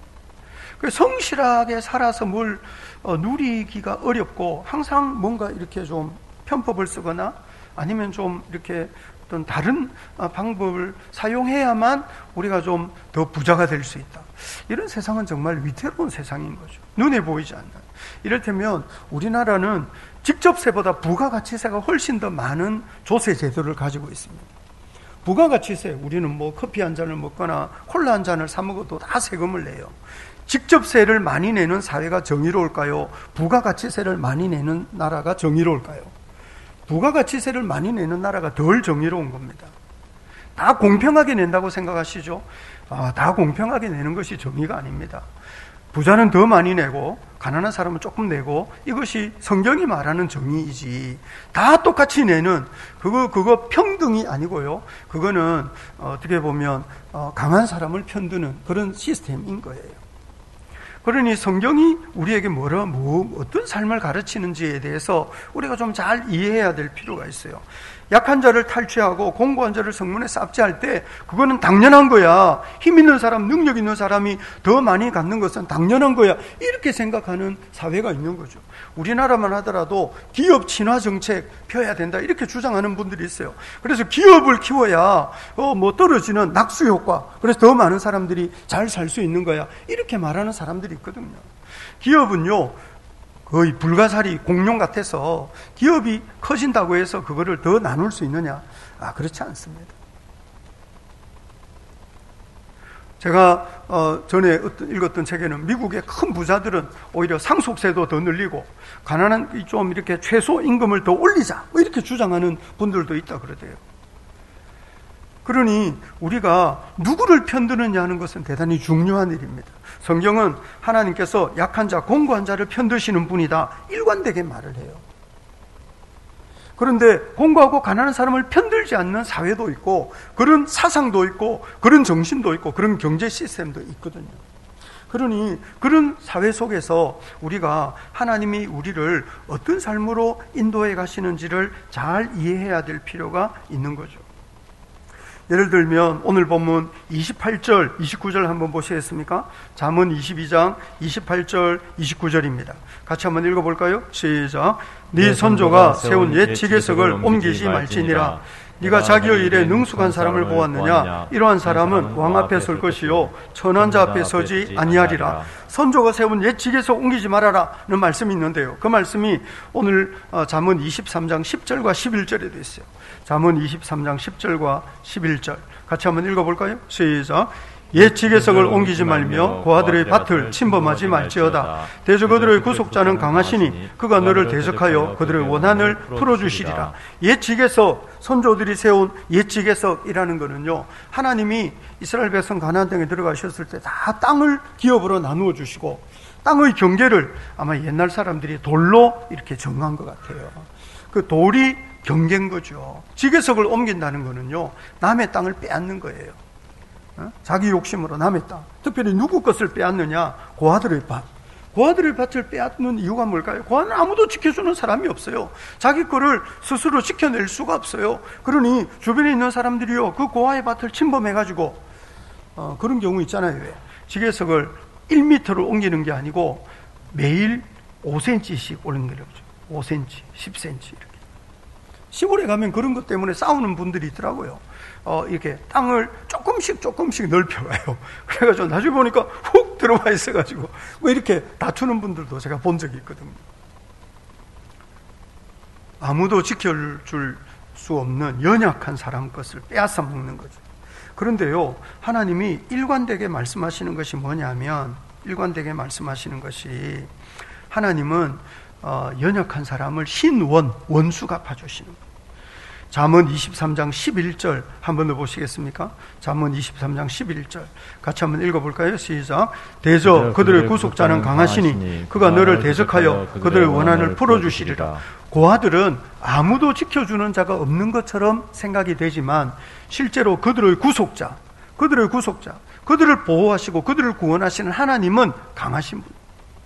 성실하게 살아서 뭘 누리기가 어렵고, 항상 뭔가 이렇게 좀 편법을 쓰거나 아니면 좀 이렇게 어떤 다른 방법을 사용해야만 우리가 좀 더 부자가 될 수 있다. 이런 세상은 정말 위태로운 세상인 거죠. 눈에 보이지 않는. 이를테면 우리나라는 직접세보다 부가가치세가 훨씬 더 많은 조세 제도를 가지고 있습니다. 부가가치세, 우리는 뭐 커피 한 잔을 먹거나 콜라 한 잔을 사 먹어도 다 세금을 내요. 직접세를 많이 내는 사회가 정의로울까요? 부가가치세를 많이 내는 나라가 정의로울까요? 부가가치세를 많이 내는 나라가 덜 정의로운 겁니다. 다 공평하게 낸다고 생각하시죠? 다 공평하게 내는 것이 정의가 아닙니다. 부자는 더 많이 내고 가난한 사람은 조금 내고, 이것이 성경이 말하는 정의이지, 다 똑같이 내는 그거 평등이 아니고요, 그거는 어떻게 보면 강한 사람을 편드는 그런 시스템인 거예요. 그러니 성경이 우리에게 어떤 삶을 가르치는지에 대해서 우리가 좀 잘 이해해야 될 필요가 있어요. 약한 자를 탈취하고 공고한 자를 성문에 압제할 때 그거는 당연한 거야. 힘 있는 사람, 능력 있는 사람이 더 많이 갖는 것은 당연한 거야. 이렇게 생각하는 사회가 있는 거죠. 우리나라만 하더라도 기업 친화 정책 펴야 된다, 이렇게 주장하는 분들이 있어요. 그래서 기업을 키워야 떨어지는 낙수 효과, 그래서 더 많은 사람들이 잘 살 수 있는 거야, 이렇게 말하는 사람들이 있거든요. 기업은요, 거의 불가사리 공룡 같아서 기업이 커진다고 해서 그거를 더 나눌 수 있느냐? 그렇지 않습니다. 제가 전에 읽었던 책에는 미국의 큰 부자들은 오히려 상속세도 더 늘리고 가난한 좀 이렇게 최소 임금을 더 올리자, 뭐 이렇게 주장하는 분들도 있다 그러대요. 그러니 우리가 누구를 편드느냐 하는 것은 대단히 중요한 일입니다. 성경은 하나님께서 약한 자, 공고한 자를 편드시는 분이다, 일관되게 말을 해요. 그런데 공고하고 가난한 사람을 편들지 않는 사회도 있고, 그런 사상도 있고, 그런 정신도 있고, 그런 경제 시스템도 있거든요. 그러니 그런 사회 속에서 우리가 하나님이 우리를 어떤 삶으로 인도해 가시는지를 잘 이해해야 될 필요가 있는 거죠. 예를 들면 오늘 본문 28절, 29절 한번 보시겠습니까? 잠언 22장 28절, 29절입니다. 같이 한번 읽어볼까요? 시작. 네 선조가 세운 옛 지계석을 옮기지 말지니라. 네가 자기의 일에 능숙한 사람을 보았느냐? 이러한 사람은 왕 앞에 설 것이요 천한 자 앞에 서지 아니하리라. 선조가 세운 옛 지계석 옮기지 말아라는 말씀이 있는데요, 그 말씀이 오늘 잠언 23장 10절과 11절에 되어 있어요. 잠언 23장 10절과 11절 같이 한번 읽어볼까요? 시작. 옛 지계석을 옮기지 말며 고아들의 밭을 침범하지 말지어다. 대저 그들의 구속자는 강하시니 그가 너를 대적하여 그들의 원한을 풀어주시리라. 옛 지계석, 선조들이 세운 옛 지계석이라는 것은요, 하나님이 이스라엘 백성 가나안 땅에 들어가셨을 때 다 땅을 기업으로 나누어 주시고 땅의 경계를 아마 옛날 사람들이 돌로 이렇게 정한 것 같아요. 그 돌이 경계인 거죠. 지계석을 옮긴다는 것은요, 남의 땅을 빼앗는 거예요. 자기 욕심으로 남의 땅, 특별히 누구 것을 빼앗느냐? 고아들의 밭. 고아들의 밭을 빼앗는 이유가 뭘까요? 고아는 아무도 지켜주는 사람이 없어요. 자기 거를 스스로 지켜낼 수가 없어요. 그러니 주변에 있는 사람들이요, 그 고아의 밭을 침범해가지고 그런 경우 있잖아요. 왜? 지계석을 1m를 옮기는 게 아니고 매일 5cm씩 옮기는 거죠. 5cm, 10cm 이렇게. 시골에 가면 그런 것 때문에 싸우는 분들이 있더라고요. 이렇게 땅을 조금씩 넓혀가요. 그래가지고 나중에 보니까 훅 들어와 있어가지고 뭐 이렇게 다투는 분들도 제가 본 적이 있거든요. 아무도 지켜줄 수 없는 연약한 사람 것을 빼앗아 먹는 거죠. 그런데요, 하나님이 일관되게 말씀하시는 것이 뭐냐면, 일관되게 말씀하시는 것이, 하나님은 연약한 사람을 원수 갚아주시는 거예요. 잠언 23장 11절 한번 더 보시겠습니까? 잠언 23장 11절 같이 한번 읽어볼까요? 시작. 대저 그들의 구속자는 강하시니 그가 너를 대적하여 그들의 원한을 풀어주시리라. 고아들은 아무도 지켜주는 자가 없는 것처럼 생각이 되지만 실제로 그들의 구속자, 그들을 보호하시고 그들을 구원하시는 하나님은 강하신 분.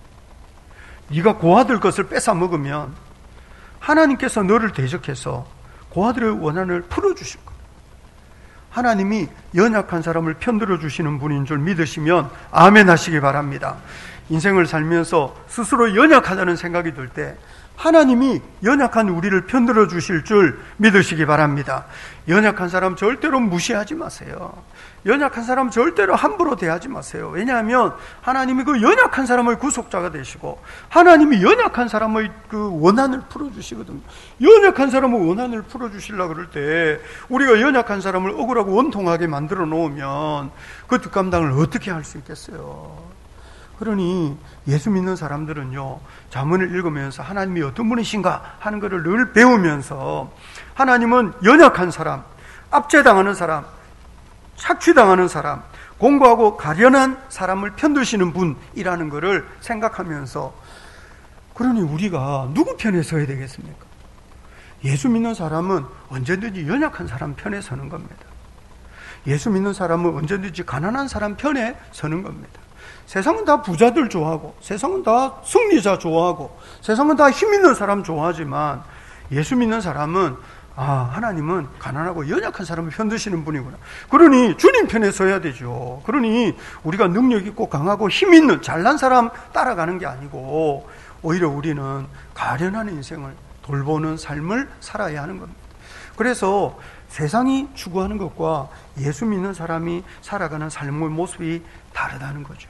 네가 고아들 것을 뺏어 먹으면 하나님께서 너를 대적해서 고아들의 원한을 풀어주실 거예요. 하나님이 연약한 사람을 편들어 주시는 분인 줄 믿으시면 아멘 하시기 바랍니다. 인생을 살면서 스스로 연약하다는 생각이 들 때 하나님이 연약한 우리를 편들어 주실 줄 믿으시기 바랍니다. 연약한 사람 절대로 무시하지 마세요. 연약한 사람 절대로 함부로 대하지 마세요. 왜냐하면 하나님이 그 연약한 사람의 구속자가 되시고 하나님이 연약한 사람의 그 원한을 풀어주시거든요. 연약한 사람의 원한을 풀어주시려고 그럴 때 우리가 연약한 사람을 억울하고 원통하게 만들어 놓으면 그 뒷감당을 어떻게 할 수 있겠어요? 그러니 예수 믿는 사람들은요, 잠언을 읽으면서 하나님이 어떤 분이신가 하는 것을 늘 배우면서 하나님은 연약한 사람, 압제당하는 사람, 착취당하는 사람, 공고하고 가련한 사람을 편드시는 분이라는 것을 생각하면서, 그러니 우리가 누구 편에 서야 되겠습니까? 예수 믿는 사람은 언제든지 연약한 사람 편에 서는 겁니다. 예수 믿는 사람은 언제든지 가난한 사람 편에 서는 겁니다. 세상은 다 부자들 좋아하고, 세상은 다 승리자 좋아하고, 세상은 다 힘 있는 사람 좋아하지만 예수 믿는 사람은 하나님은 가난하고 연약한 사람을 편드시는 분이구나. 그러니 주님 편에 서야 되죠. 그러니 우리가 능력 있고 강하고 힘 있는 잘난 사람 따라가는 게 아니고 오히려 우리는 가련한 인생을 돌보는 삶을 살아야 하는 겁니다. 그래서 세상이 추구하는 것과 예수 믿는 사람이 살아가는 삶의 모습이 다르다는 거죠.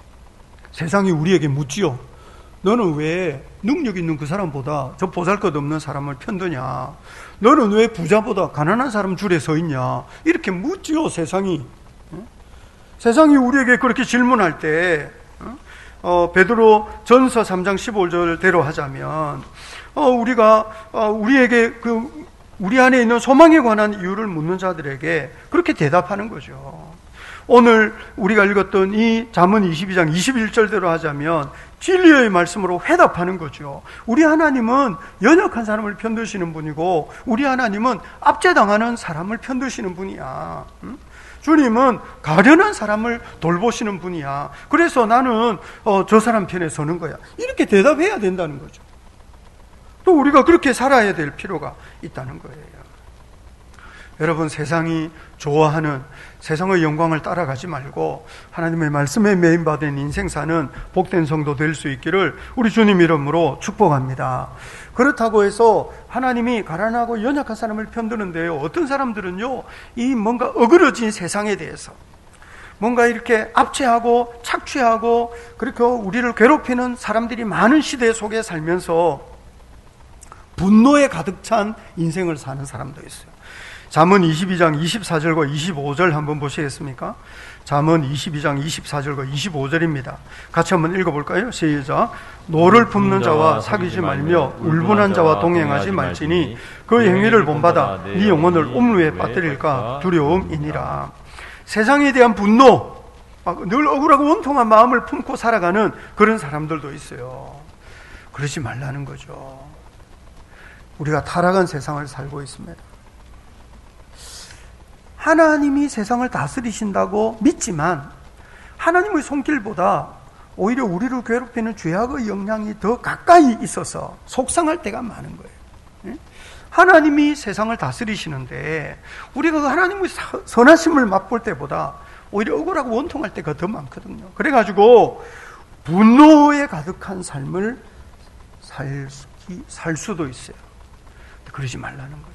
세상이 우리에게 묻지요. 너는 왜 능력 있는 그 사람보다 저 보잘것없는 사람을 편드냐? 너는 왜 부자보다 가난한 사람 줄에 서 있냐? 이렇게 묻지요, 세상이. 세상이 우리에게 그렇게 질문할 때 베드로 전서 3장 15절대로 하자면 우리에게 우리 안에 있는 소망에 관한 이유를 묻는 자들에게 그렇게 대답하는 거죠. 오늘 우리가 읽었던 이 잠언 22장 21절대로 하자면 진리의 말씀으로 회답하는 거죠. 우리 하나님은 연약한 사람을 편드시는 분이고 우리 하나님은 압제당하는 사람을 편드시는 분이야. 주님은 가련한 사람을 돌보시는 분이야. 그래서 나는 저 사람 편에 서는 거야. 이렇게 대답해야 된다는 거죠. 또 우리가 그렇게 살아야 될 필요가 있다는 거예요. 여러분, 세상이 좋아하는 세상의 영광을 따라가지 말고 하나님의 말씀에 매인받은 인생 사는 복된 성도 될 수 있기를 우리 주님 이름으로 축복합니다. 그렇다고 해서 하나님이 가난하고 연약한 사람을 편드는데요, 어떤 사람들은요, 이 뭔가 어그러진 세상에 대해서 뭔가 이렇게 압제하고 착취하고 그렇게 우리를 괴롭히는 사람들이 많은 시대 속에 살면서 분노에 가득 찬 인생을 사는 사람도 있어요. 잠언 22장 24절과 25절 한번 보시겠습니까? 잠언 22장 24절과 25절입니다. 같이 한번 읽어볼까요? 시작. 노를 품는 자와 사귀지 말며 울분한 자와 동행하지 말지니 그 행위를 본받아 네 영혼을 음루에 빠뜨릴까 두려움이니라. 세상에 대한 분노, 늘 억울하고 원통한 마음을 품고 살아가는 그런 사람들도 있어요. 그러지 말라는 거죠. 우리가 타락한 세상을 살고 있습니다. 하나님이 세상을 다스리신다고 믿지만 하나님의 손길보다 오히려 우리를 괴롭히는 죄악의 영향이 더 가까이 있어서 속상할 때가 많은 거예요. 하나님이 세상을 다스리시는데 우리가 그 하나님의 선하심을 맛볼 때보다 오히려 억울하고 원통할 때가 더 많거든요. 그래가지고 분노에 가득한 삶을 살 수도 있어요. 그러지 말라는 거죠.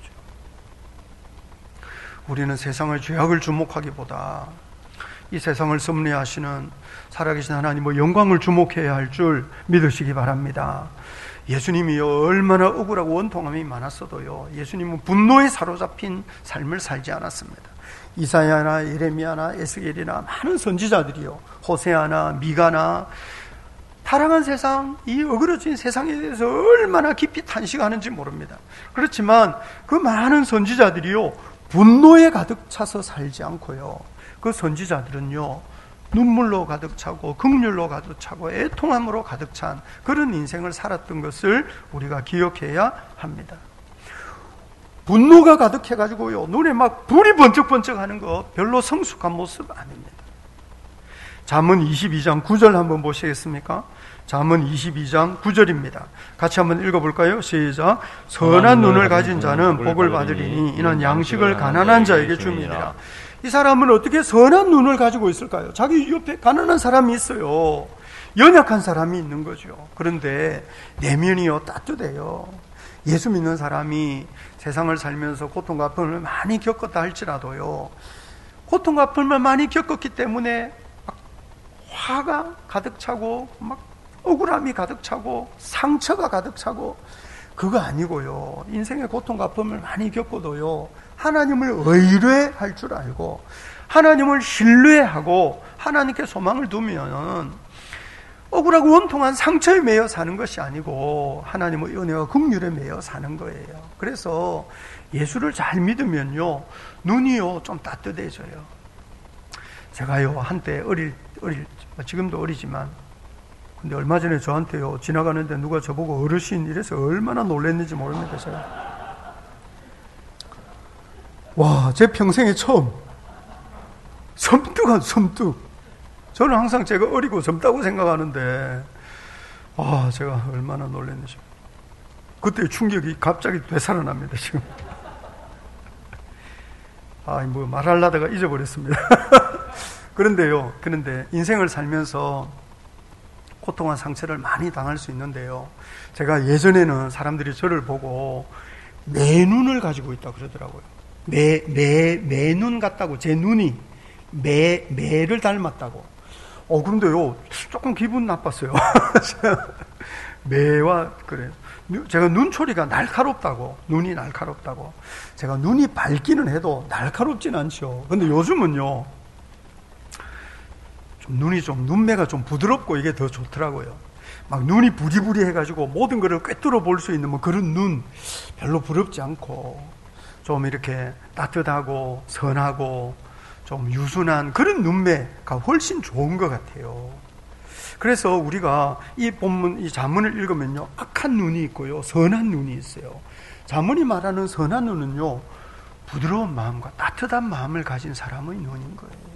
우리는 세상의 죄악을 주목하기보다 이 세상을 섭리하시는 살아계신 하나님의 영광을 주목해야 할 줄 믿으시기 바랍니다. 예수님이요, 얼마나 억울하고 원통함이 많았어도요, 예수님은 분노에 사로잡힌 삶을 살지 않았습니다. 이사야나 예레미야나 에스겔이나 많은 선지자들이요, 호세아나 미가나 타락한 세상, 이 어그러진 세상에 대해서 얼마나 깊이 탄식하는지 모릅니다. 그렇지만 그 많은 선지자들이요, 분노에 가득 차서 살지 않고요, 그 선지자들은요, 눈물로 가득 차고 긍휼로 가득 차고 애통함으로 가득 찬 그런 인생을 살았던 것을 우리가 기억해야 합니다. 분노가 가득해가지고요, 눈에 막 불이 번쩍번쩍 하는 거 별로 성숙한 모습 아닙니다. 잠언 22장 9절 한번 보시겠습니까? 잠언 22장 9절입니다. 같이 한번 읽어볼까요? 시작. 선한 눈을 가진 자는 복을 받으리니 이는 양식을 가난한 자에게 줌이니라. 이 사람은 어떻게 선한 눈을 가지고 있을까요? 자기 옆에 가난한 사람이 있어요. 연약한 사람이 있는 거죠. 그런데 내면이요, 따뜻해요. 예수 믿는 사람이 세상을 살면서 고통과 아픔을 많이 겪었다 할지라도요, 고통과 아픔을 많이 겪었기 때문에 막 화가 가득 차고 막 억울함이 가득 차고 상처가 가득 차고 그거 아니고요, 인생의 고통과 아픔을 많이 겪어도요, 하나님을 의뢰할 줄 알고 하나님을 신뢰하고 하나님께 소망을 두면 억울하고 원통한 상처에 매여 사는 것이 아니고 하나님의 은혜와 긍휼에 매여 사는 거예요. 그래서 예수를 잘 믿으면요, 눈이요 좀 따뜻해져요. 제가요 한때 지금도 어리지만, 근데 얼마 전에 저한테요, 지나가는데 누가 저보고 어르신 이래서 얼마나 놀랐는지 모릅니다. 제가 와, 제 평생에 처음 섬뜩한 섬뜩. 저는 항상 제가 어리고 젊다고 생각하는데, 제가 얼마나 놀랐는지. 그때 충격이 갑자기 되살아납니다, 지금. 뭐 말하려다가 잊어버렸습니다. 그런데 인생을 살면서 고통과 상처를 많이 당할 수 있는데요, 제가 예전에는 사람들이 저를 보고 매눈을 가지고 있다 그러더라고요. 매눈 같다고, 제 눈이 매를 닮았다고. 근데요, 조금 기분 나빴어요. 매와, 그래요. 제가 눈초리가 날카롭다고, 눈이 날카롭다고. 제가 눈이 밝기는 해도 날카롭진 않죠. 근데 요즘은요, 눈매가 좀 부드럽고 이게 더 좋더라고요. 막 눈이 부리부리 해가지고 모든 것을 꿰뚫어 볼 수 있는 뭐 그런 눈, 별로 부럽지 않고, 좀 이렇게 따뜻하고 선하고 좀 유순한 그런 눈매가 훨씬 좋은 것 같아요. 그래서 우리가 이 본문, 이 잠언을 읽으면요, 악한 눈이 있고요, 선한 눈이 있어요. 잠언이 말하는 선한 눈은요, 부드러운 마음과 따뜻한 마음을 가진 사람의 눈인 거예요.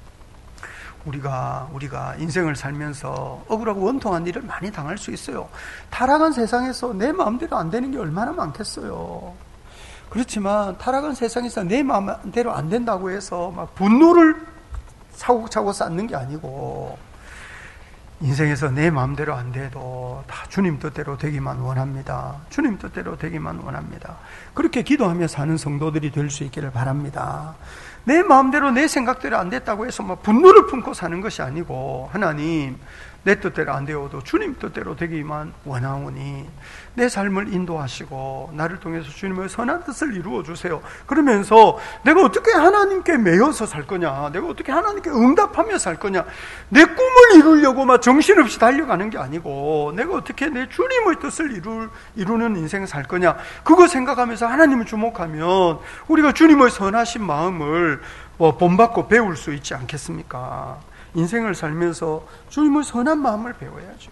우리가 인생을 살면서 억울하고 원통한 일을 많이 당할 수 있어요. 타락한 세상에서 내 마음대로 안 되는 게 얼마나 많겠어요. 그렇지만 타락한 세상에서 내 마음대로 안 된다고 해서 막 분노를 차곡차곡 쌓는 게 아니고, 인생에서 내 마음대로 안 돼도 다 주님 뜻대로 되기만 원합니다. 주님 뜻대로 되기만 원합니다. 그렇게 기도하며 사는 성도들이 될 수 있기를 바랍니다. 내 마음대로 내 생각대로 안 됐다고 해서 막 분노를 품고 사는 것이 아니고, 하나님 내 뜻대로 안 되어도 주님 뜻대로 되기만 원하오니 내 삶을 인도하시고 나를 통해서 주님의 선한 뜻을 이루어 주세요. 그러면서 내가 어떻게 하나님께 매여서 살 거냐, 내가 어떻게 하나님께 응답하며 살 거냐, 내 꿈을 이루려고 막 정신없이 달려가는 게 아니고, 내가 어떻게 내 주님의 뜻을 이루는 인생을 살 거냐, 그거 생각하면서 하나님을 주목하면 우리가 주님의 선하신 마음을 본받고 배울 수 있지 않겠습니까? 인생을 살면서 주님의 선한 마음을 배워야죠.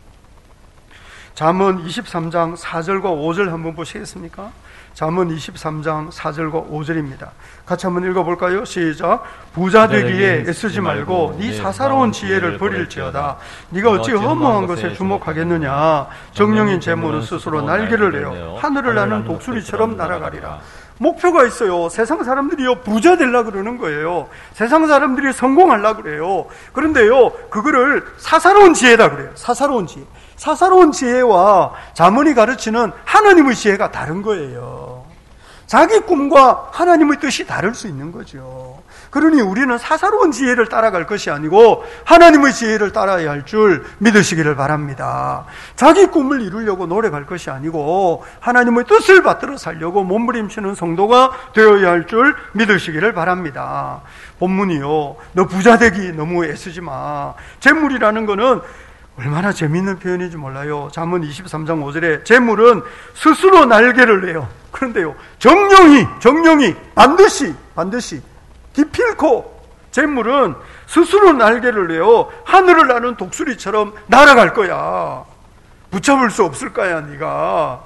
잠언 23장 4절과 5절 한번 보시겠습니까? 잠언 23장 4절과 5절입니다. 같이 한번 읽어볼까요? 시작. 부자 되기에 애쓰지 말고 네 사사로운 지혜를 버릴지어다. 네가 어찌 허무한 것에 주목하겠느냐. 정령인 재물은 스스로 날개를 내어 하늘을 나는 독수리처럼 날아가리라. 목표가 있어요. 세상 사람들이요, 부자 되려고 그러는 거예요. 세상 사람들이 성공하려고 그래요. 그런데요, 그거를 사사로운 지혜다 그래요. 사사로운 지혜. 사사로운 지혜와 잠언이 가르치는 하나님의 지혜가 다른 거예요. 자기 꿈과 하나님의 뜻이 다를 수 있는 거죠. 그러니 우리는 사사로운 지혜를 따라갈 것이 아니고 하나님의 지혜를 따라야 할 줄 믿으시기를 바랍니다. 자기 꿈을 이루려고 노력할 것이 아니고 하나님의 뜻을 받들어 살려고 몸부림치는 성도가 되어야 할 줄 믿으시기를 바랍니다. 본문이요, 너 부자 되기 너무 애쓰지 마. 재물이라는 거는 얼마나 재미있는 표현인지 몰라요. 잠언 23장 5절에 재물은 스스로 날개를 내요. 그런데요, 정령이 반드시 기필코 재물은 스스로 날개를 내어 하늘을 나는 독수리처럼 날아갈 거야. 붙잡을 수 없을 거야. 네가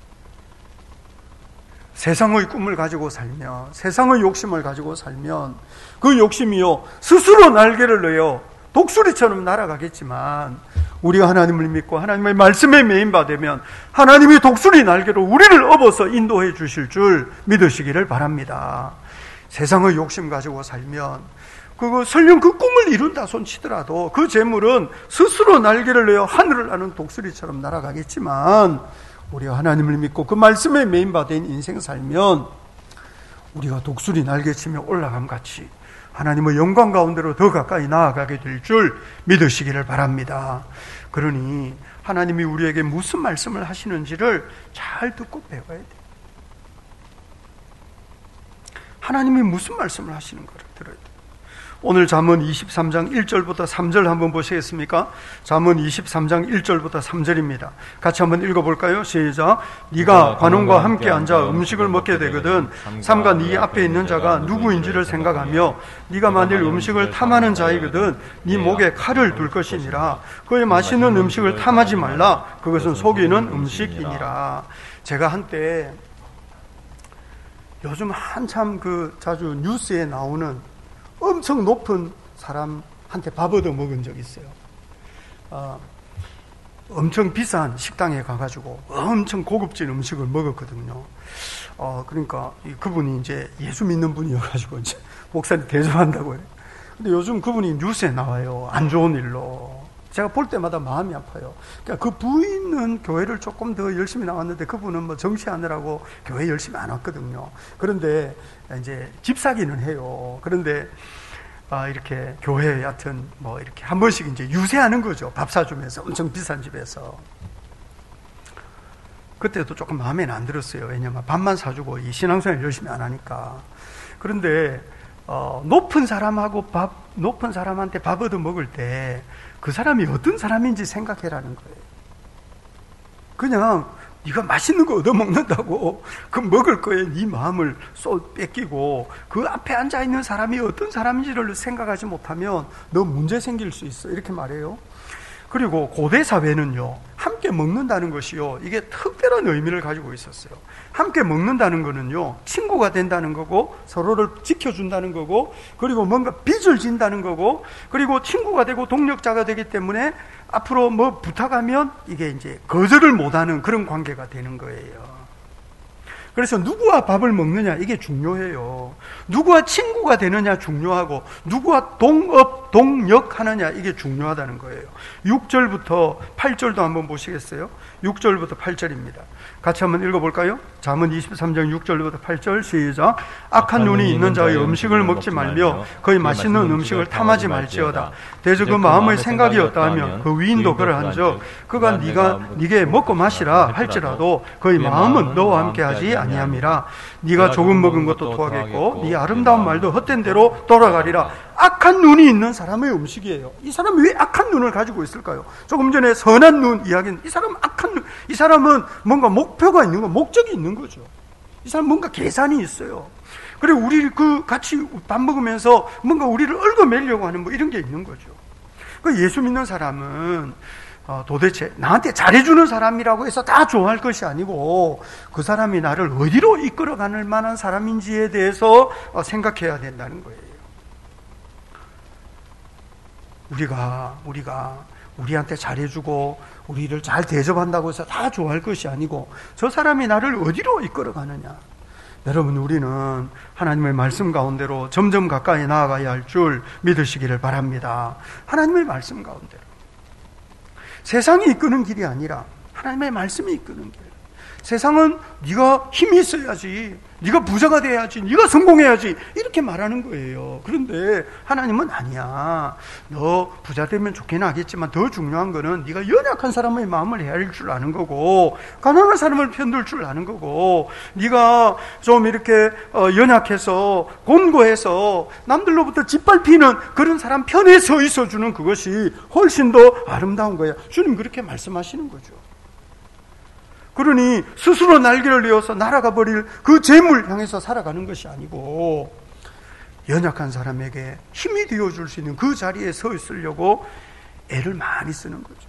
세상의 꿈을 가지고 살면, 세상의 욕심을 가지고 살면 그 욕심이요, 스스로 날개를 내어 독수리처럼 날아가겠지만, 우리가 하나님을 믿고 하나님의 말씀에 매인바 되면 하나님이 독수리 날개로 우리를 업어서 인도해 주실 줄 믿으시기를 바랍니다. 세상의 욕심 가지고 살면 설령 그 꿈을 이룬다 손치더라도 그 재물은 스스로 날개를 내어 하늘을 나는 독수리처럼 날아가겠지만, 우리가 하나님을 믿고 그 말씀에 매인바 된 인생 살면 우리가 독수리 날개치며 올라감같이 하나님의 영광 가운데로 더 가까이 나아가게 될 줄 믿으시기를 바랍니다. 그러니 하나님이 우리에게 무슨 말씀을 하시는지를 잘 듣고 배워야 돼요. 하나님이 무슨 말씀을 하시는 거를 들어야 돼요. 오늘 잠언 23장 1절부터 3절 한번 보시겠습니까? 잠언 23장 1절부터 3절입니다. 같이 한번 읽어볼까요? 시작. 네가 관원과 함께 앉아 음식을 먹게 되거든 삼가 네 앞에 있는 자가 누구인지를 생각하며, 네가 만일 음식을 탐하는 자이거든 네 목에 칼을 둘 것이니라. 그의 맛있는 음식을 탐하지 말라. 그것은 속이는 음식이니라. 제가 한때 요즘 한참 자주 뉴스에 나오는 엄청 높은 사람한테 밥 얻어 먹은 적이 있어요. 엄청 비싼 식당에 가가지고 엄청 고급진 음식을 먹었거든요. 그러니까 그분이 이제 예수 믿는 분이어가지고 이제 목사님 대접한다고 해요. 근데 요즘 그분이 뉴스에 나와요. 안 좋은 일로. 제가 볼 때마다 마음이 아파요. 그러니까 그 부인은 교회를 조금 더 열심히 나왔는데 그분은 뭐 정치하느라고 교회 열심히 안 왔거든요. 그런데 이제 집사기는 해요. 그런데 이렇게 교회에 하여튼 뭐 이렇게 한 번씩 이제 유세하는 거죠. 밥 사주면서 엄청 비싼 집에서. 그때도 조금 마음에는 안 들었어요. 왜냐면 밥만 사주고 이 신앙생활 열심히 안 하니까. 그런데 높은 사람한테 밥 얻어 먹을 때 그 사람이 어떤 사람인지 생각해라는 거예요. 그냥 네가 맛있는 거 얻어 먹는다고 그 먹을 거에 네 마음을 뺏기고 그 앞에 앉아 있는 사람이 어떤 사람인지를 생각하지 못하면 너 문제 생길 수 있어, 이렇게 말해요. 그리고 고대 사회는요, 함께 먹는다는 것이요, 이게 특별한 의미를 가지고 있었어요. 함께 먹는다는 거는요, 친구가 된다는 거고, 서로를 지켜준다는 거고, 그리고 뭔가 빚을 진다는 거고, 그리고 친구가 되고 동력자가 되기 때문에 앞으로 뭐 부탁하면 이게 이제 거절을 못하는 그런 관계가 되는 거예요. 그래서 누구와 밥을 먹느냐 이게 중요해요. 누구와 친구가 되느냐 중요하고 누구와 동업, 동역하느냐 이게 중요하다는 거예요. 6절부터 8절도 한번 보시겠어요? 6절부터 8절입니다. 같이 한번 읽어볼까요? 잠언 23장 6절부터 8절 시작. 악한 눈이 있는 자의 음식을 먹지 말며 그의 맛있는 음식을 탐하지 말지어다. 대저 그 마음의 생각이 어떠하면 그 위인도 그러한즉 그가 네게 먹고 마시라 할지라도 그의 마음은 너와 함께하지 아니함이라. 네가 조금 먹은 것도 토하겠고 네 아름다운 말도 헛된 대로 돌아가리라. 악한 눈이 있는 사람의 음식이에요. 이 사람이 왜 악한 눈을 가지고 있을까요? 조금 전에 선한 눈 이야기는 이 사람은 악한 눈, 이 사람은 뭔가 목표가 있는 거, 목적이 있는 거죠. 이 사람은 뭔가 계산이 있어요. 그리고 우리 같이 밥 먹으면서 뭔가 우리를 얽어매려고 하는 뭐 이런 게 있는 거죠. 그 예수 믿는 사람은 도대체 나한테 잘해주는 사람이라고 해서 다 좋아할 것이 아니고 그 사람이 나를 어디로 이끌어가는 만한 사람인지에 대해서 생각해야 된다는 거예요. 우리가 우리한테 잘해주고 우리를 잘 대접한다고 해서 다 좋아할 것이 아니고 저 사람이 나를 어디로 이끌어가느냐. 여러분, 우리는 하나님의 말씀 가운데로 점점 가까이 나아가야 할 줄 믿으시기를 바랍니다. 하나님의 말씀 가운데로. 세상이 이끄는 길이 아니라 하나님의 말씀이 이끄는 길. 세상은 네가 힘이 있어야지, 네가 부자가 돼야지, 네가 성공해야지 이렇게 말하는 거예요. 그런데 하나님은 아니야. 너 부자 되면 좋긴 하겠지만 더 중요한 거는 네가 연약한 사람의 마음을 헤아릴 줄 아는 거고 가난한 사람을 편들 줄 아는 거고 네가 좀 이렇게 연약해서 곤고해서 남들로부터 짓밟히는 그런 사람 편에 서 있어주는 그것이 훨씬 더 아름다운 거야. 주님 그렇게 말씀하시는 거죠. 그러니 스스로 날개를 내어서 날아가 버릴 그 재물 향해서 살아가는 것이 아니고 연약한 사람에게 힘이 되어줄 수 있는 그 자리에 서 있으려고 애를 많이 쓰는 거죠.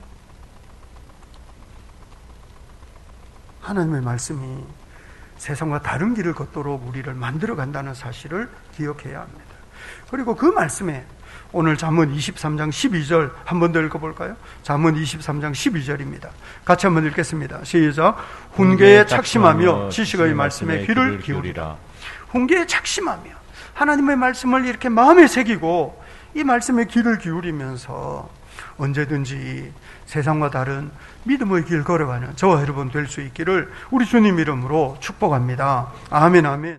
하나님의 말씀이 세상과 다른 길을 걷도록 우리를 만들어 간다는 사실을 기억해야 합니다. 그리고 그 말씀에 오늘 잠언 23장 12절 한 번 더 읽어볼까요? 잠언 23장 12절입니다. 같이 한번 읽겠습니다. 시작. 훈계에 착심하며 지식의 말씀에 귀를 기울이라. 훈계에 착심하며 하나님의 말씀을 이렇게 마음에 새기고 이 말씀에 귀를 기울이면서 언제든지 세상과 다른 믿음의 길 걸어가는 저와 여러분 될 수 있기를 우리 주님 이름으로 축복합니다. 아멘, 아멘.